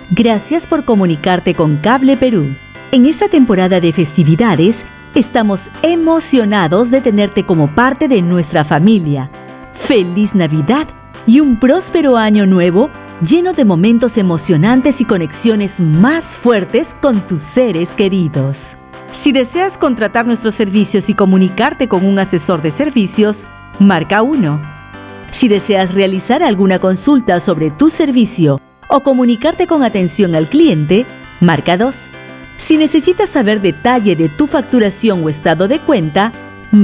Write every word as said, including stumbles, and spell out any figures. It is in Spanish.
Gracias por comunicarte con Cable Perú. En esta temporada de festividades, estamos emocionados de tenerte como parte de nuestra familia. ¡Feliz Navidad y un próspero año nuevo lleno de momentos emocionantes y conexiones más fuertes con tus seres queridos! Si deseas contratar nuestros servicios y comunicarte con un asesor de servicios, marca uno. Si deseas realizar alguna consulta sobre tu servicio o comunicarte con atención al cliente, marca dos. Si necesitas saber detalle de tu facturación o estado de cuenta,